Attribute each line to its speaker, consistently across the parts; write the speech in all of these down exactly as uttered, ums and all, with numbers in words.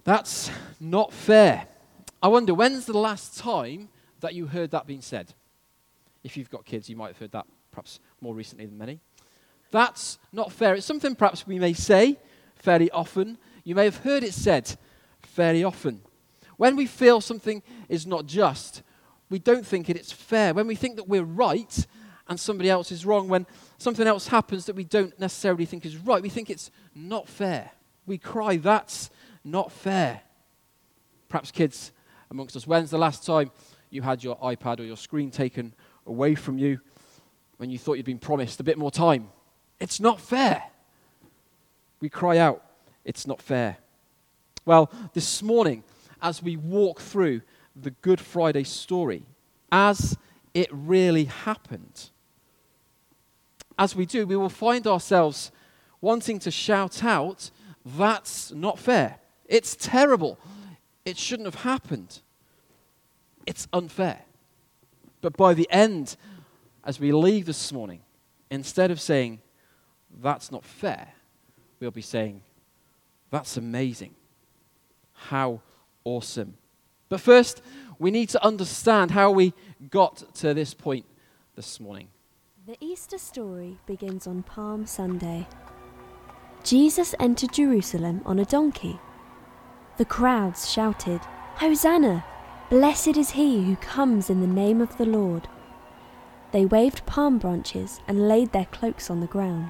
Speaker 1: That's not fair. I wonder, when's the last time that you heard that being said? If you've got kids, you might have heard that perhaps more recently than many. That's not fair. It's something perhaps we may say fairly often. You may have heard it said fairly often. When we feel something is not just, we don't think it, it's fair. When we think that we're right and somebody else is wrong, when something else happens that we don't necessarily think is right, we think it's not fair. We cry, that's not fair. Perhaps kids amongst us, when's the last time you had your iPad or your screen taken away from you when you thought you'd been promised a bit more time? It's not fair. We cry out, it's not fair. Well, this morning, as we walk through the Good Friday story, as it really happened, as we do, we will find ourselves wanting to shout out, that's not fair. It's terrible. It shouldn't have happened. It's unfair. But by the end, as we leave this morning, instead of saying, that's not fair, we'll be saying, that's amazing. How awesome. But first, we need to understand how we got to this point this morning.
Speaker 2: The Easter story begins on Palm Sunday. Jesus entered Jerusalem on a donkey. The crowds shouted, "Hosanna! Blessed is he who comes in the name of the Lord." They waved palm branches and laid their cloaks on the ground.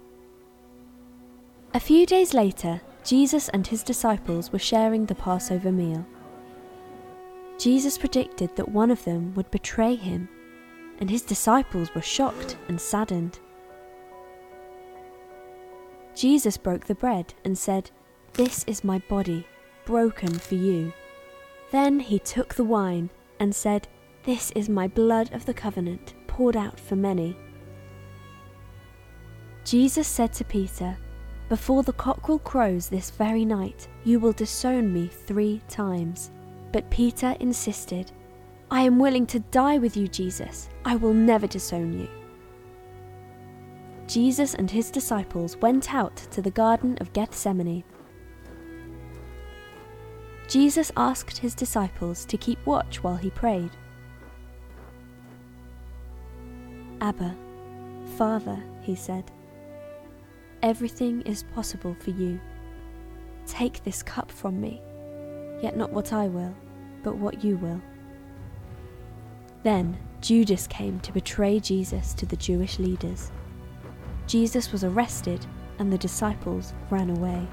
Speaker 2: A few days later, Jesus and his disciples were sharing the Passover meal. Jesus predicted that one of them would betray him, and his disciples were shocked and saddened. Jesus broke the bread and said, "This is my body, broken for you." Then he took the wine and said, "This is my blood of the covenant, poured out for many." Jesus said to Peter, "Before the cockerel crows this very night, you will disown me three times." But Peter insisted, "I am willing to die with you, Jesus. I will never disown you." Jesus and his disciples went out to the Garden of Gethsemane. Jesus asked his disciples to keep watch while he prayed. "Abba, Father," he said, "everything is possible for you. Take this cup from me, yet not what I will, but what you will." Then Judas came to betray Jesus to the Jewish leaders. Jesus was arrested, and the disciples ran away.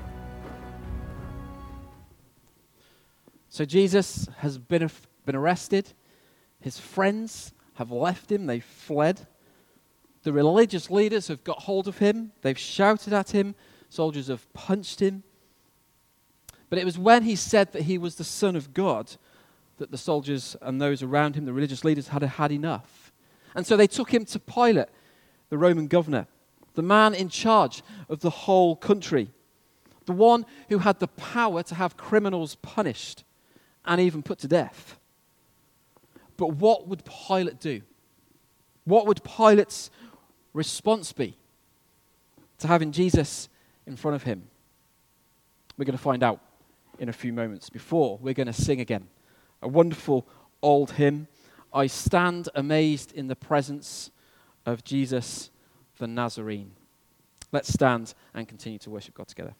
Speaker 1: So Jesus has been, been arrested. His friends have left him. They've fled. The religious leaders have got hold of him. They've shouted at him. Soldiers have punched him. But it was when he said that he was the Son of God that the soldiers and those around him, the religious leaders, had had enough. And so they took him to Pilate, the Roman governor, the man in charge of the whole country, the one who had the power to have criminals punished and even put to death. But what would Pilate do? What would Pilate's response be to having Jesus in front of him? We're going to find out in a few moments. Before, we're going to sing again a wonderful old hymn, "I Stand Amazed in the Presence of Jesus the Nazarene." Let's stand and continue to worship God together.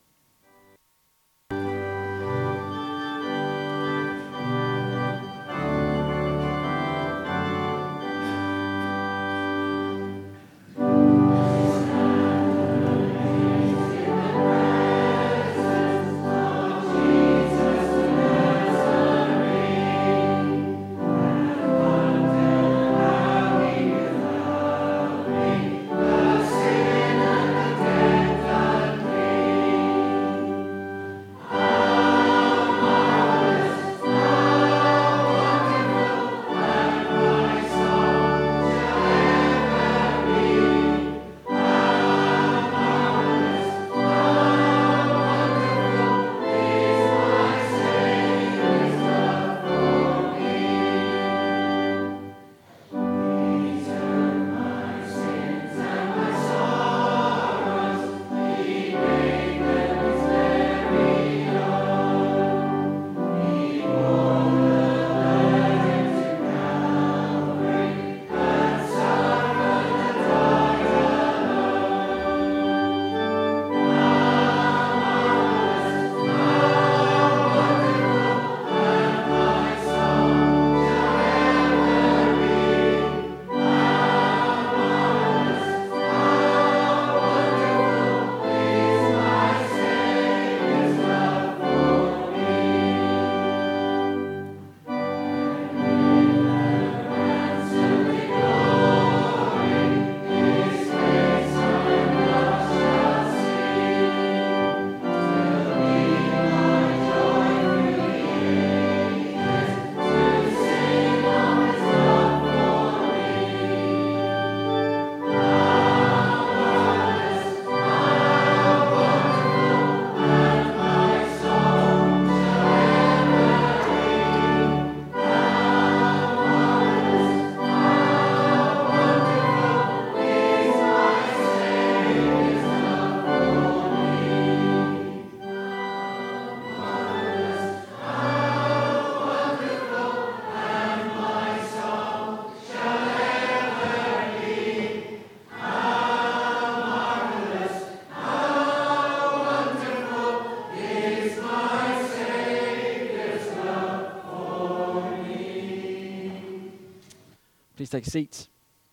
Speaker 1: Please take a seat.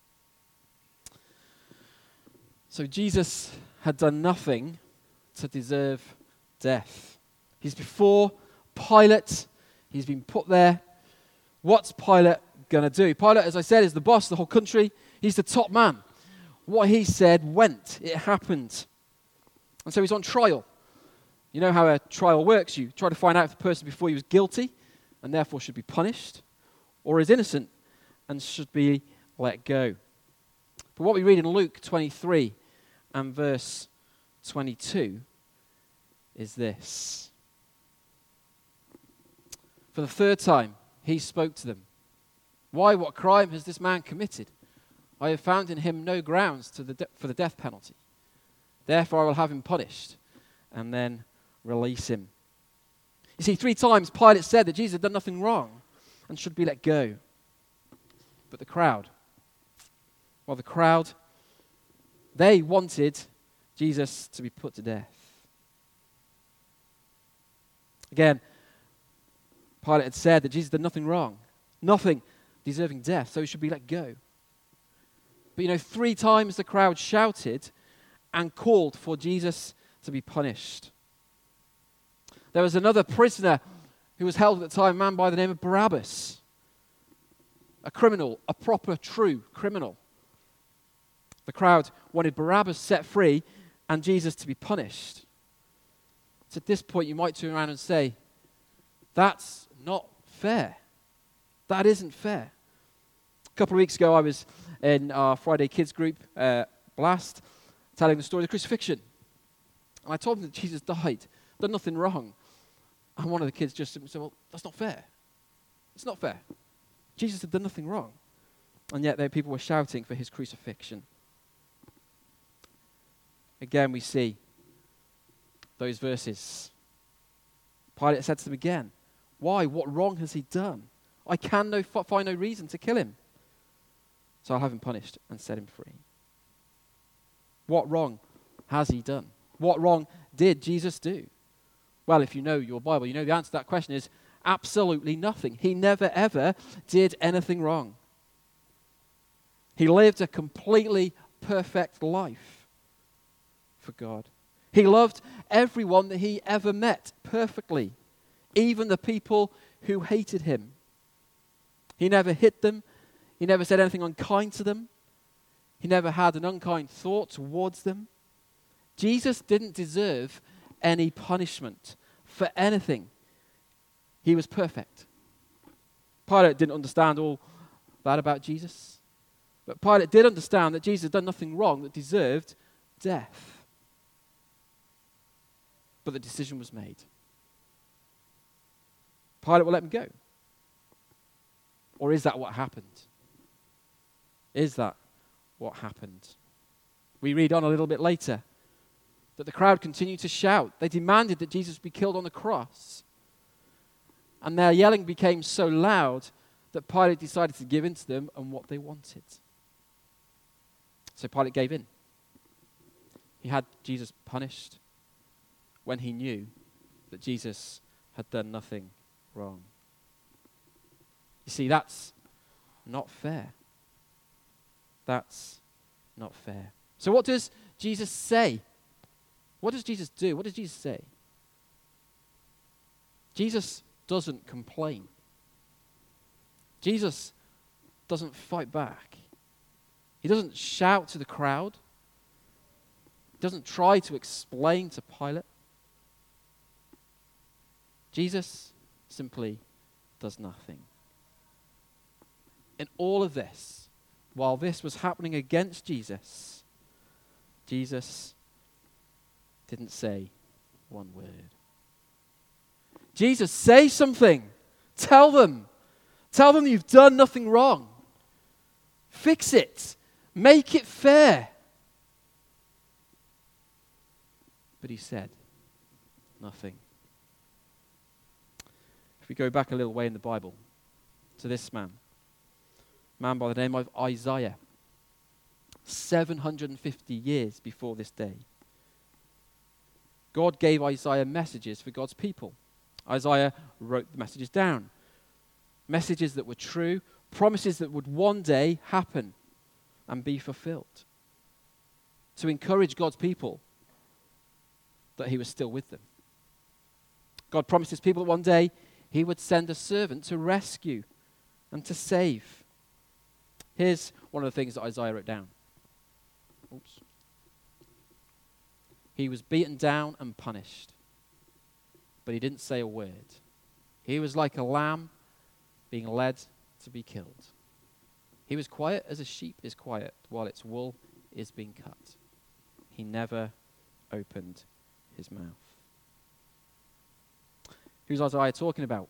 Speaker 1: So Jesus had done nothing to deserve death. He's before Pilate. He's been put there. What's Pilate going to do? Pilate, as I said, is the boss of the whole country. He's the top man. What he said went. It happened. And so he's on trial. You know how a trial works. You try to find out if the person before you is guilty and therefore should be punished, or is innocent and should be let go. But what we read in Luke twenty-three and verse twenty-two is this. For the third time, he spoke to them. Why, what crime has this man committed? I have found in him no grounds to the de- for the death penalty. Therefore I will have him punished and then release him. You see, three times Pilate said that Jesus had done nothing wrong and should be let go. But the crowd, well, the crowd, they wanted Jesus to be put to death. Again, Pilate had said that Jesus did nothing wrong, nothing deserving death, so he should be let go. But you know, three times the crowd shouted and called for Jesus to be punished. There was another prisoner who was held at the time, a man by the name of Barabbas. A criminal, a proper, true criminal. The crowd wanted Barabbas set free and Jesus to be punished. So at this point you might turn around and say, that's not fair. That isn't fair. A couple of weeks ago I was in our Friday Kids group, uh, Blast, telling the story of the crucifixion. And I told them that Jesus died, done nothing wrong. And one of the kids just said, well, that's not fair. It's not fair. Jesus had done nothing wrong. And yet there people were shouting for his crucifixion. Again, we see those verses. Pilate said to them again, why? What wrong has he done? I can no, find no reason to kill him. So I'll have him punished and set him free. What wrong has he done? What wrong did Jesus do? Well, if you know your Bible, you know the answer to that question is absolutely nothing. He never, ever did anything wrong. He lived a completely perfect life for God. He loved everyone that he ever met perfectly, even the people who hated him. He never hit them. He never said anything unkind to them. He never had an unkind thought towards them. Jesus didn't deserve any punishment for anything. He was perfect. Pilate didn't understand all that about Jesus. But Pilate did understand that Jesus had done nothing wrong that deserved death. But the decision was made. Pilate will let him go. Or is that what happened? Is that what happened? We read on a little bit later that the crowd continued to shout. They demanded that Jesus be killed on the cross. And their yelling became so loud that Pilate decided to give in to them and what they wanted. So Pilate gave in. He had Jesus punished when he knew that Jesus had done nothing wrong. You see, that's not fair. That's not fair. So what does Jesus say? What does Jesus do? What does Jesus say? Jesus doesn't complain. Jesus doesn't fight back. He doesn't shout to the crowd. He doesn't try to explain to Pilate. Jesus simply does nothing. In all of this, while this was happening against Jesus, Jesus didn't say one word. Jesus, say something. Tell them. Tell them you've done nothing wrong. Fix it. Make it fair. But he said nothing. If we go back a little way in the Bible to this man, a man by the name of Isaiah, seven hundred fifty years before this day, God gave Isaiah messages for God's people. Isaiah wrote the messages down. Messages that were true, promises that would one day happen and be fulfilled, to encourage God's people that he was still with them. God promised his people that one day he would send a servant to rescue and to save. Here's one of the things that Isaiah wrote down. Oops. He was beaten down and punished, but he didn't say a word. He was like a lamb being led to be killed. He was quiet as a sheep is quiet while its wool is being cut. He never opened his mouth. Who's Isaiah talking about?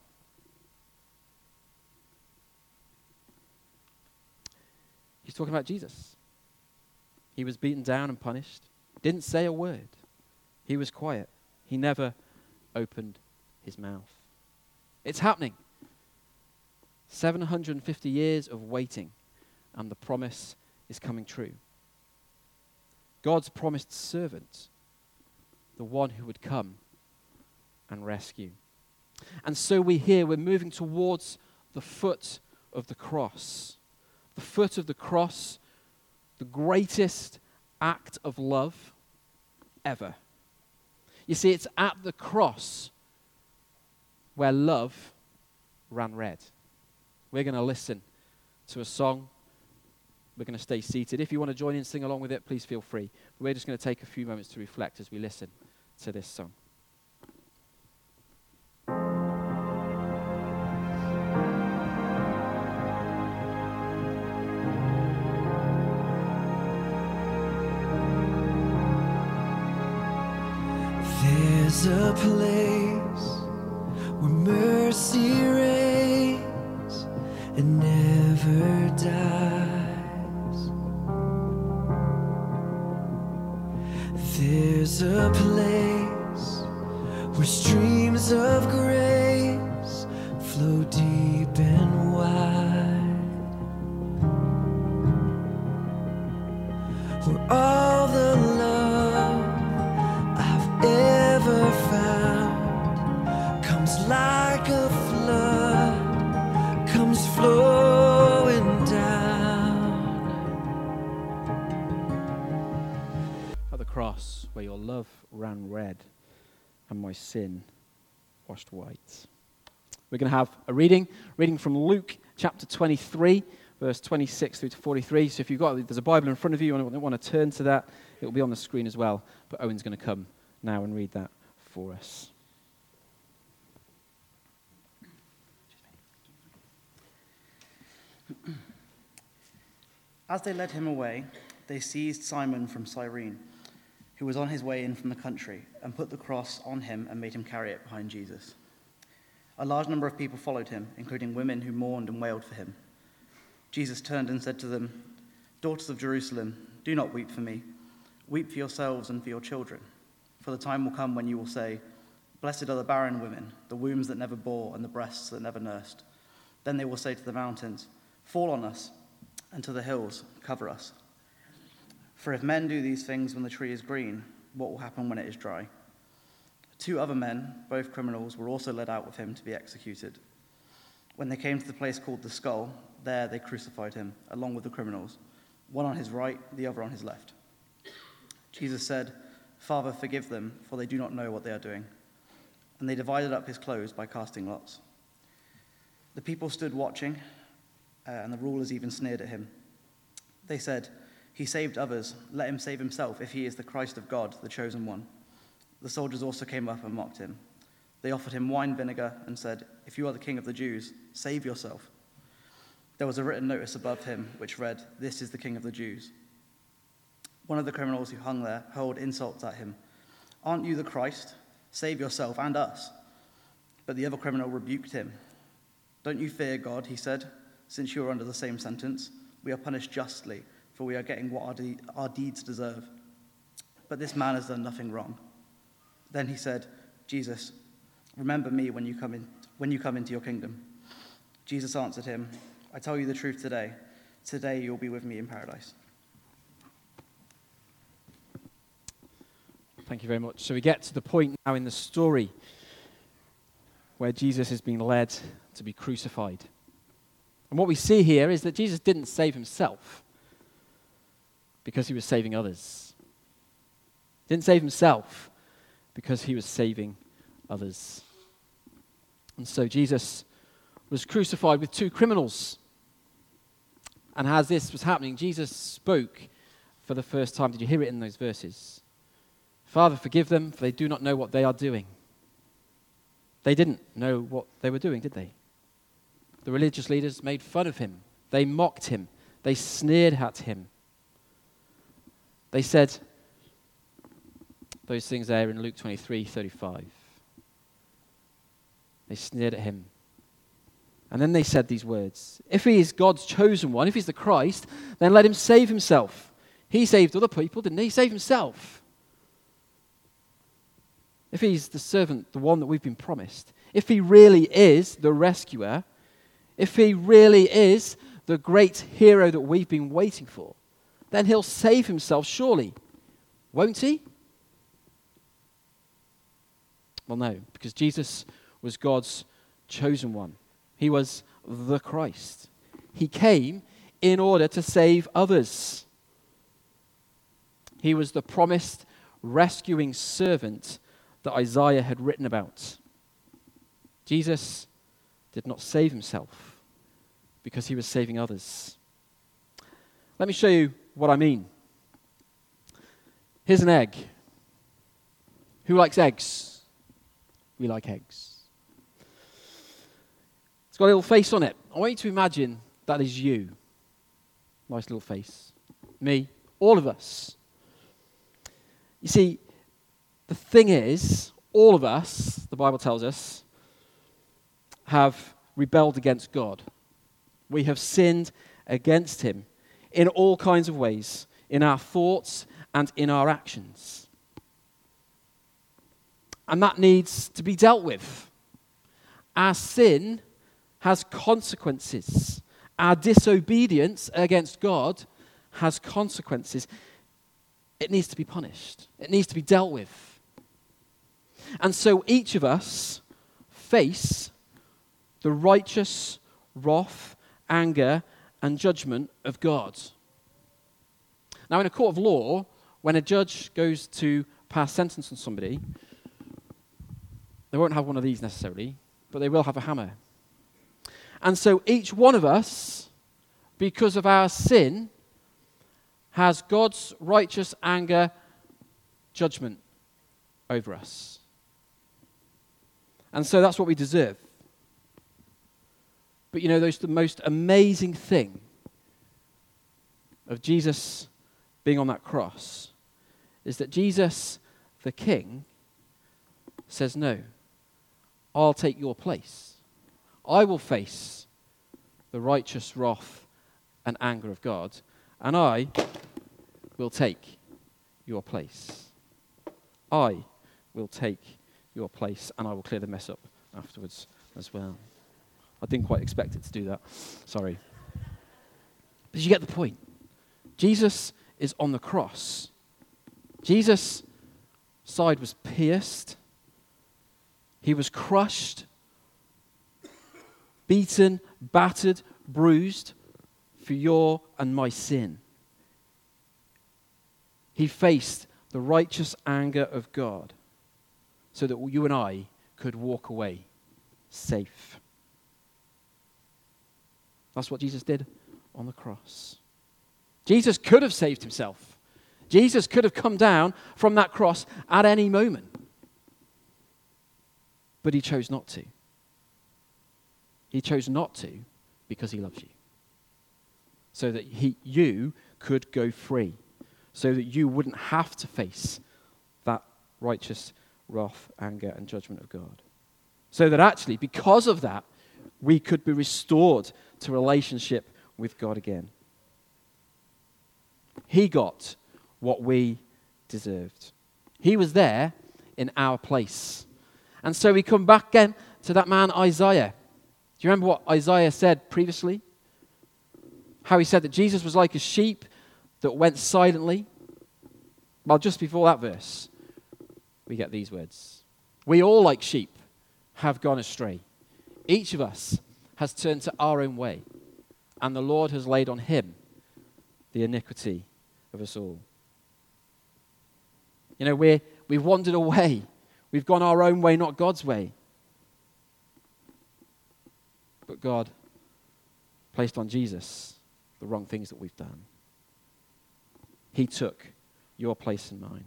Speaker 1: He's talking about Jesus. He was beaten down and punished. Didn't say a word. He was quiet. He never opened his mouth. It's happening. seven hundred fifty years of waiting, and the promise is coming true. God's promised servant, the one who would come and rescue. And so we hear we're moving towards the foot of the cross. The foot of the cross, the greatest act of love ever. You see, it's at the cross where love ran red. We're going to listen to a song. We're going to stay seated. If you want to join in and sing along with it, please feel free. But we're just going to take a few moments to reflect as we listen to this song.
Speaker 3: There's a place where mercy reigns and never dies. There's a place where streams of grace flow deep and wide, where all the love I've ever found comes like a flood, comes flowing down.
Speaker 1: At the cross where your love ran red and my sin washed white. We're going to have a reading, reading from Luke chapter twenty-three, verse twenty-six through to forty-three. So if you've got, there's a Bible in front of you and you want to turn to that, it will be on the screen as well. But Owen's going to come now and read that for us.
Speaker 4: As they led him away, they seized Simon from Cyrene, who was on his way in from the country, and put the cross on him and made him carry it behind Jesus. A large number of people followed him, including women who mourned and wailed for him. Jesus turned and said to them, "Daughters of Jerusalem, do not weep for me. Weep for yourselves and for your children. For the time will come when you will say, 'Blessed are the barren women, the wombs that never bore, and the breasts that never nursed.' Then they will say to the mountains, 'Fall on us,' and to the hills, 'Cover us.' For if men do these things when the tree is green, what will happen when it is dry?" Two other men, both criminals, were also led out with him to be executed. When they came to the place called the Skull, there they crucified him, along with the criminals, one on his right, the other on his left. Jesus said, "Father, forgive them, for they do not know what they are doing." And they divided up his clothes by casting lots. The people stood watching, uh, and the rulers even sneered at him. They said, "He saved others. Let him save himself if he is the Christ of God, the chosen one." The soldiers also came up and mocked him. They offered him wine vinegar and said, "If you are the king of the Jews, save yourself." There was a written notice above him which read, "This is the king of the Jews." One of the criminals who hung there hurled insults at him. "Aren't you the Christ? Save yourself and us." But the other criminal rebuked him. "Don't you fear God," he said, "since you are under the same sentence. We are punished justly, for we are getting what our, de- our deeds deserve. But this man has done nothing wrong." Then he said, "Jesus, remember me when you come in, when you come into your kingdom." Jesus answered him, "I tell you the truth today. Today you will be with me in paradise."
Speaker 1: Thank you very much. So we get to the point now in the story where Jesus is being led to be crucified. And what we see here is that Jesus didn't save himself because he was saving others. He didn't save himself because he was saving others. And so Jesus was crucified with two criminals. And as this was happening, Jesus spoke for the first time. Did you hear it in those verses? Father, forgive them, for they do not know what they are doing. They didn't know what they were doing, did they? The religious leaders made fun of him. They mocked him. They sneered at him. They said those things there in Luke twenty-three thirty-five. They sneered at him. And then they said these words, if he is God's chosen one, if he's the Christ, then let him save himself. He saved other people, didn't he? He saved himself. If he's the servant, the one that we've been promised, if he really is the rescuer, if he really is the great hero that we've been waiting for, then he'll save himself surely. Won't he? Well, no, because Jesus was God's chosen one. He was the Christ. He came in order to save others. He was the promised rescuing servant that Isaiah had written about. Jesus did not save himself because he was saving others. Let me show you what I mean. Here's an egg. Who likes eggs? We like eggs. It's got a little face on it. I want you to imagine that is you. Nice little face. Me. All of us. You see, the thing is, all of us, the Bible tells us, have rebelled against God. We have sinned against him in all kinds of ways, in our thoughts and in our actions. And that needs to be dealt with. Our sin has consequences. Our disobedience against God has consequences. It needs to be punished. It needs to be dealt with. And so each of us face the righteous wrath, anger, and judgment of God. Now, in a court of law, when a judge goes to pass sentence on somebody, they won't have one of these necessarily, but they will have a hammer. And so each one of us, because of our sin, has God's righteous anger, judgment over us. And so that's what we deserve. But you know, there's the most amazing thing of Jesus being on that cross is that Jesus, the King, says, no, I'll take your place. I will face the righteous wrath and anger of God, and I will take your place. I will take your place, and I will clear the mess up afterwards as well. I didn't quite expect it to do that. Sorry. But you get the point. Jesus is on the cross. Jesus' side was pierced. He was crushed, beaten, battered, bruised for your and my sin. He faced the righteous anger of God so that you and I could walk away safe. That's what Jesus did on the cross. Jesus could have saved himself. Jesus could have come down from that cross at any moment. But he chose not to. He chose not to because he loves you. So that he, you could go free. So that you wouldn't have to face that righteous wrath, anger, and judgment of God. So that actually, because of that, we could be restored to relationship with God again. He got what we deserved. He was there in our place. And so we come back again to that man Isaiah. Do you remember what Isaiah said previously? How he said that Jesus was like a sheep that went silently. Well, just before that verse, we get these words. We all, like sheep, have gone astray. Each of us has turned to our own way. and the Lord has laid on him the iniquity of us all. You know, we're, we've wandered away. We've gone our own way, not God's way. But God placed on Jesus the wrong things that we've done. He took your place and mine.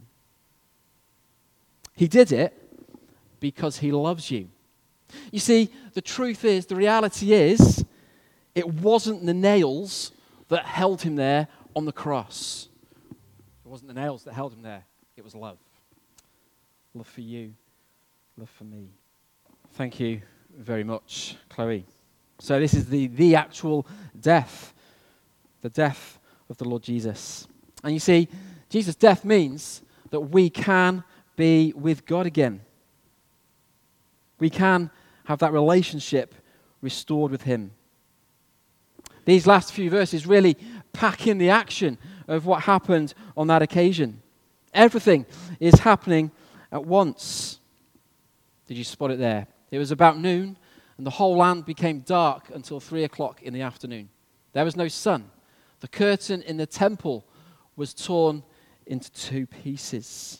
Speaker 1: He did it because he loves you. You see, the truth is, the reality is, it wasn't the nails that held him there on the cross. It wasn't the nails that held him there. It was love. Love for you. Love for me. Thank you very much, Chloe. So this is the, the actual death. The death of the Lord Jesus. And you see, Jesus' death means that we can be with God again. We can have that relationship restored with him. These last few verses really pack in the action of what happened on that occasion. Everything is happening at once. Did you spot it there? It was about noon, and the whole land became dark until three o'clock in the afternoon. There was no sun. The curtain in the temple was torn into two pieces.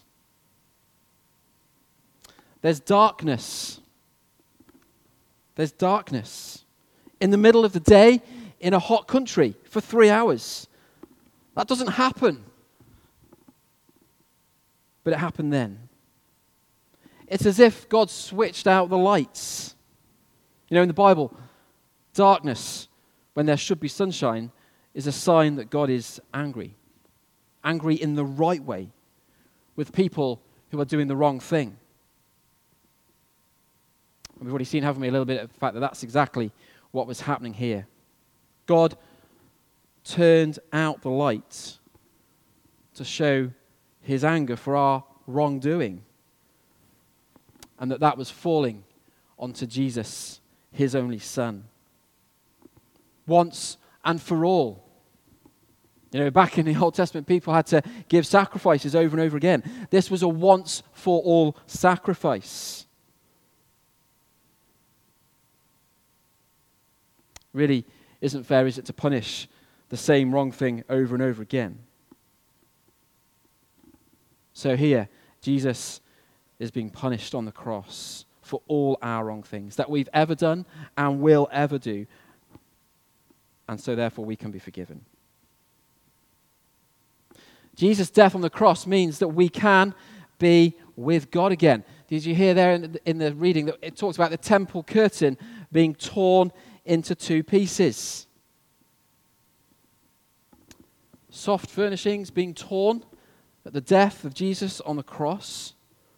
Speaker 1: There's darkness. There's darkness in the middle of the day in a hot country for three hours. That doesn't happen. But it happened then. It's as if God switched out the lights. You know, in the Bible, darkness, when there should be sunshine, is a sign that God is angry. Angry in the right way with people who are doing the wrong thing. We've already seen, haven't we, a little bit of the fact that that's exactly what was happening here. God turned out the light to show his anger for our wrongdoing. And that that was falling onto Jesus, his only son. Once and for all. You know, back in the Old Testament, people had to give sacrifices over and over again. This was a once for all sacrifice. Really isn't fair, is it, to punish the same wrong thing over and over again? So here, Jesus is being punished on the cross for all our wrong things that we've ever done and will ever do. And so therefore we can be forgiven. Jesus' death on the cross means that we can be with God again. Did you hear there in the, in the reading that it talks about the temple curtain being torn into two pieces? Soft furnishings being torn at the death of Jesus on the cross.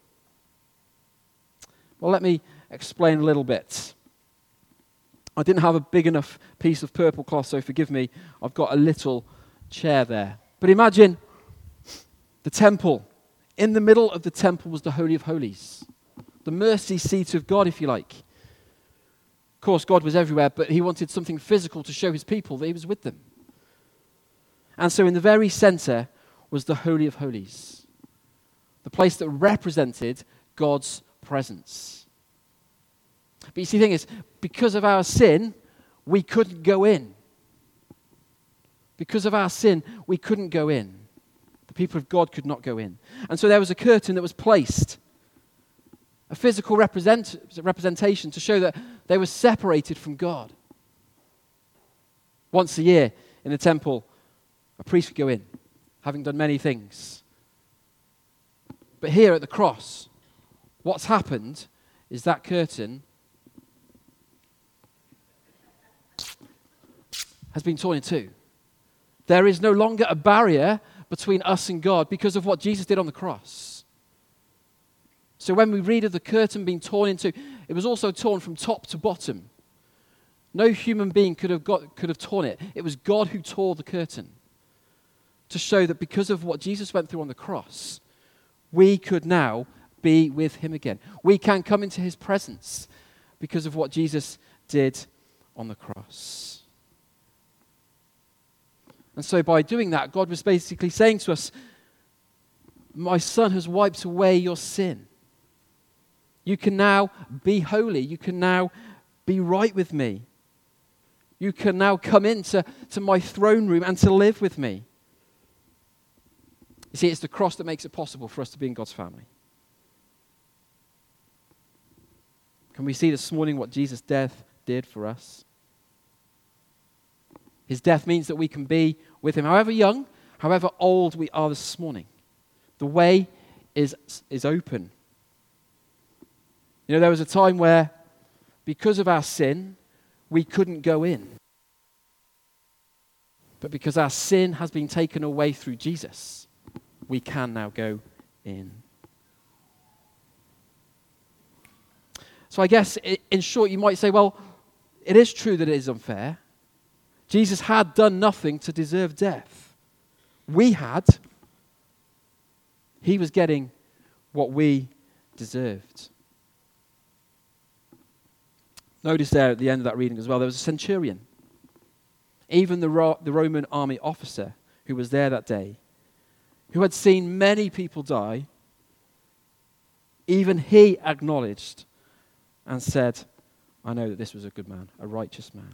Speaker 1: Well, let me explain a little bit. I didn't have a big enough piece of purple cloth, so forgive me. I've got a little chair there. But imagine the temple. In the middle of the temple was the Holy of Holies. The mercy seat of God, if you like. Of course, God was everywhere, but he wanted something physical to show his people that he was with them. And so in the very center was the Holy of Holies. The place that represented God's presence. But you see, the thing is, because of our sin, we couldn't go in. Because of our sin, we couldn't go in. The people of God could not go in. And so there was a curtain that was placed. A physical represent, representation to show that they were separated from God. Once a year in the temple, a priest would go in, having done many things. But here at the cross, what's happened is that curtain has been torn in two. There is no longer a barrier between us and God because of what Jesus did on the cross. So when we read of the curtain being torn in two, it was also torn from top to bottom. No human being could have got, could have torn it. It was God who tore the curtain to show that because of what Jesus went through on the cross, we could now be with him again. We can come into his presence because of what Jesus did on the cross. And so by doing that, God was basically saying to us, my son has wiped away your sin. You can now be holy. You can now be right with me. You can now come into to my throne room and to live with me. You see, it's the cross that makes it possible for us to be in God's family. Can we see this morning what Jesus' death did for us? His death means that we can be with him, however young, however old we are this morning. The way is, is open. You know, there was a time where, because of our sin, we couldn't go in. But because our sin has been taken away through Jesus, we can now go in. So I guess, in short, you might say, well, it is true that it is unfair. Jesus had done nothing to deserve death. We had. He was getting what we deserved. Notice there at the end of that reading as well, there was a centurion. Even the, Ro- the Roman army officer who was there that day, who had seen many people die, even he acknowledged and said, I know that this was a good man, a righteous man.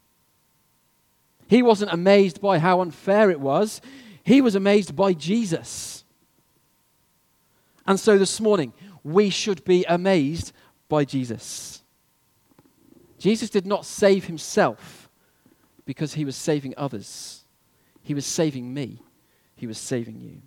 Speaker 1: He wasn't amazed by how unfair it was. He was amazed by Jesus. And so this morning, we should be amazed by Jesus. Jesus did not save himself because he was saving others. He was saving me. He was saving you.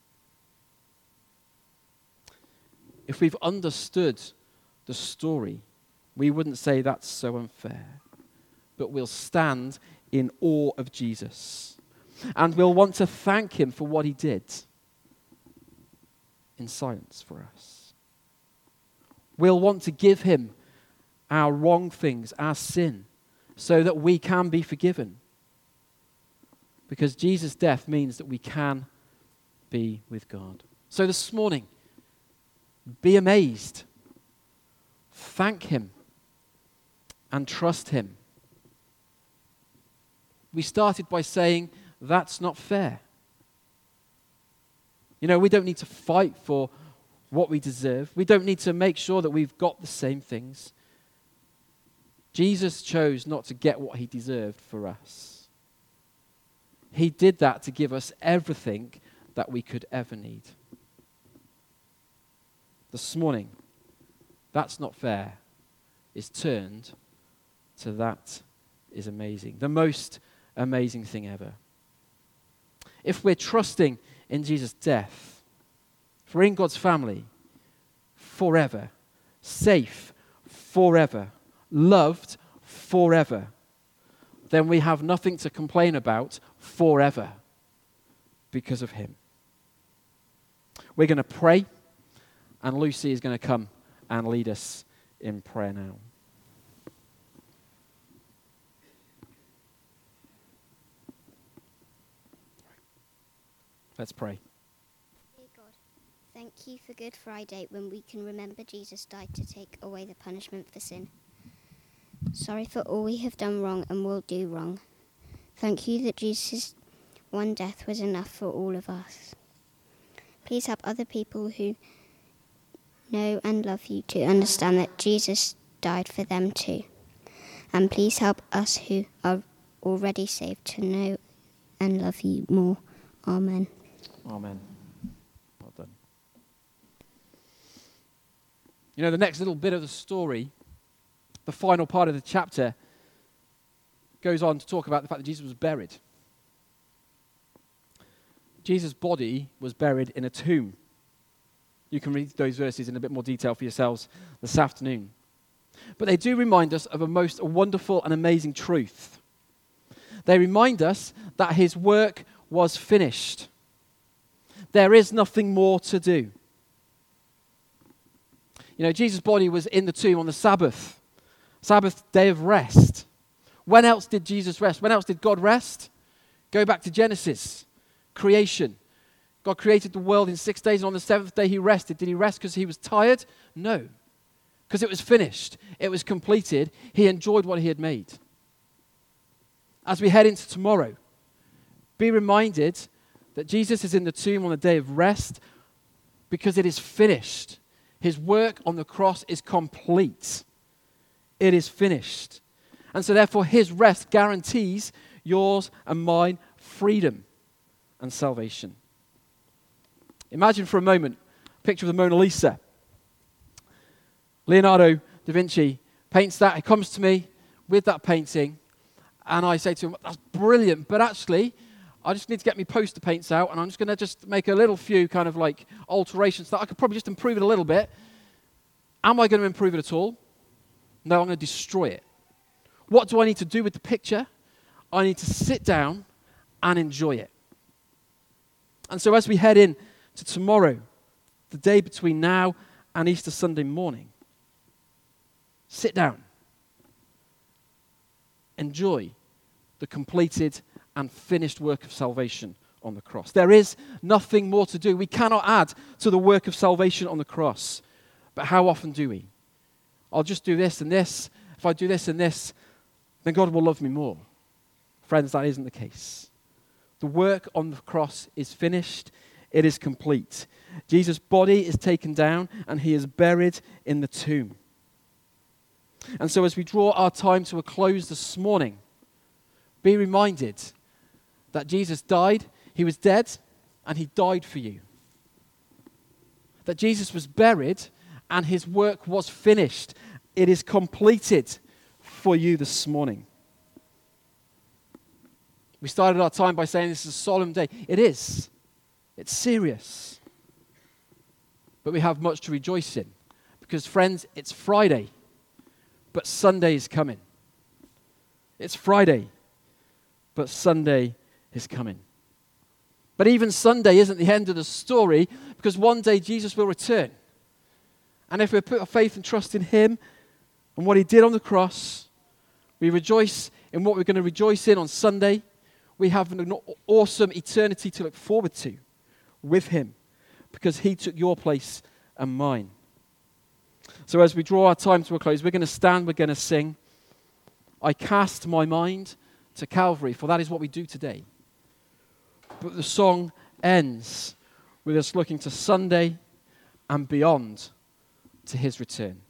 Speaker 1: If we've understood the story, we wouldn't say that's so unfair, but we'll stand in awe of Jesus. And we'll want to thank him for what he did in silence for us. We'll want to give him our wrong things, our sin, so that we can be forgiven. Because Jesus' death means that we can be with God. So this morning, be amazed, thank him, and trust him. We started by saying, that's not fair. You know, we don't need to fight for what we deserve. We don't need to make sure that we've got the same things. Jesus chose not to get what he deserved for us. He did that to give us everything that we could ever need. This morning, that's not fair, is turned to that is amazing. The most amazing thing ever. If we're trusting in Jesus' death, if we're in God's family forever, safe forever, loved forever, then we have nothing to complain about forever because of him. We're going to pray, and Lucy is going to come and lead us in prayer now. Let's pray.
Speaker 5: Dear God, thank you for Good Friday when we can remember Jesus died to take away the punishment for sin. Sorry for all we have done wrong and will do wrong. Thank you that Jesus' one death was enough for all of us. Please help other people who know and love you to understand that Jesus died for them too. And please help us who are already saved to know and love you more. Amen.
Speaker 1: Amen. Well done. You know, the next little bit of the story, the final part of the chapter, goes on to talk about the fact that Jesus was buried. Jesus' body was buried in a tomb. You can read those verses in a bit more detail for yourselves this afternoon. But they do remind us of a most wonderful and amazing truth. They remind us that his work was finished. There is nothing more to do. You know, Jesus' body was in the tomb on the Sabbath. Sabbath, day of rest. When else did Jesus rest? When else did God rest? Go back to Genesis. Creation. God created the world in six days, and on the seventh day he rested. Did he rest because he was tired? No. Because it was finished. It was completed. He enjoyed what he had made. As we head into tomorrow, be reminded that Jesus is in the tomb on the day of rest because it is finished. His work on the cross is complete. It is finished. And so therefore his rest guarantees yours and mine freedom and salvation. Imagine for a moment a picture of the Mona Lisa. Leonardo da Vinci paints that. He comes to me with that painting, and I say to him, that's brilliant, but actually I just need to get me poster paints out, and I'm just going to just make a little few kind of like alterations that I could probably just improve it a little bit. Am I going to improve it at all? No, I'm going to destroy it. What do I need to do with the picture? I need to sit down and enjoy it. And so as we head in to tomorrow, the day between now and Easter Sunday morning, sit down. Enjoy the completed and finished work of salvation on the cross. There is nothing more to do. We cannot add to the work of salvation on the cross. But how often do we? I'll just do this and this. If I do this and this, then God will love me more. Friends, that isn't the case. The work on the cross is finished. It is complete. Jesus' body is taken down and he is buried in the tomb. And so as we draw our time to a close this morning, be reminded that Jesus died, he was dead, and he died for you. That Jesus was buried and his work was finished. It is completed for you this morning. We started our time by saying this is a solemn day. It is. It's serious. But we have much to rejoice in. Because, friends, it's Friday, but Sunday is coming. It's Friday, but Sunday is coming. But even Sunday isn't the end of the story, because one day Jesus will return. And if we put our faith and trust in him and what he did on the cross, we rejoice in what we're going to rejoice in on Sunday. We have an awesome eternity to look forward to with him, because he took your place and mine. So as we draw our time to a close, we're going to stand, we're going to sing. I cast my mind to Calvary, for that is what we do today. But the song ends with us looking to Sunday and beyond, to his return.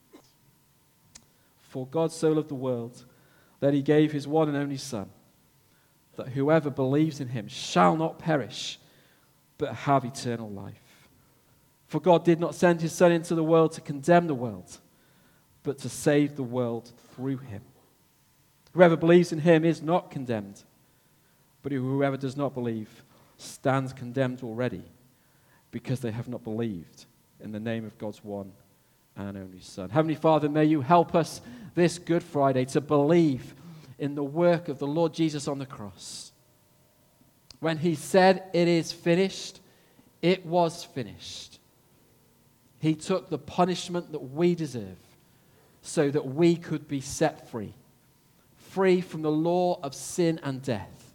Speaker 1: For God so loved the world that he gave his one and only Son, that whoever believes in him shall not perish, but have eternal life. For God did not send his Son into the world to condemn the world, but to save the world through him. Whoever believes in him is not condemned, but whoever does not believe stands condemned already, because they have not believed in the name of God's one and only Son. Heavenly Father, may you help us this Good Friday to believe in the work of the Lord Jesus on the cross. When he said, "It is finished," it was finished. He took the punishment that we deserve so that we could be set free. Free from the law of sin and death.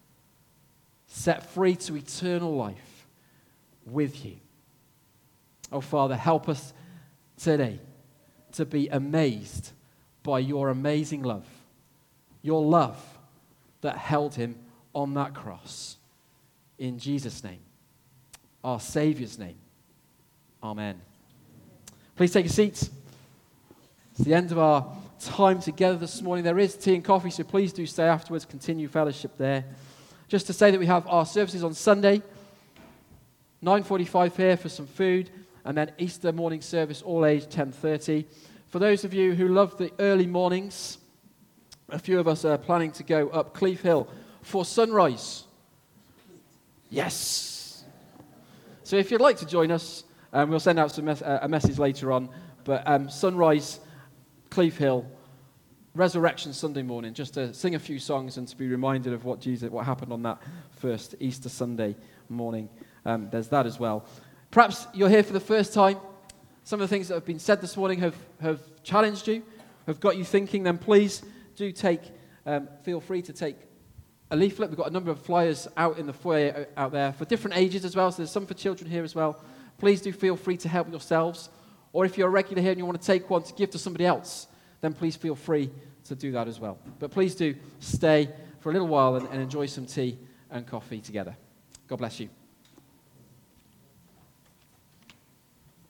Speaker 1: Set free to eternal life with you. Oh, Father, help us today to be amazed by your amazing love. Your love that held him on that cross. In Jesus' name, our Savior's name. Amen. Please take your seats. It's the end of our time together this morning. There is tea and coffee, so please do stay afterwards. Continue fellowship there. Just to say that we have our services on Sunday, nine forty-five here for some food, and then Easter morning service, all age, ten thirty. For those of you who love the early mornings, a few of us are planning to go up Cleeve Hill for sunrise. Yes. So if you'd like to join us, um, we'll send out some mes- uh, a message later on. But um, sunrise, Cleeve Hill, Resurrection Sunday morning, just to sing a few songs and to be reminded of what Jesus, what happened on that first Easter Sunday morning. Um, there's that as well. Perhaps you're here for the first time. Some of the things that have been said this morning have, have challenged you, have got you thinking. Then please do take, um, feel free to take a leaflet. We've got a number of flyers out in the foyer out there for different ages as well, so there's some for children here as well. Please do feel free to help yourselves. Or if you're a regular here and you want to take one to give to somebody else, then please feel free to do that as well. But please do stay for a little while and, and enjoy some tea and coffee together. God bless you.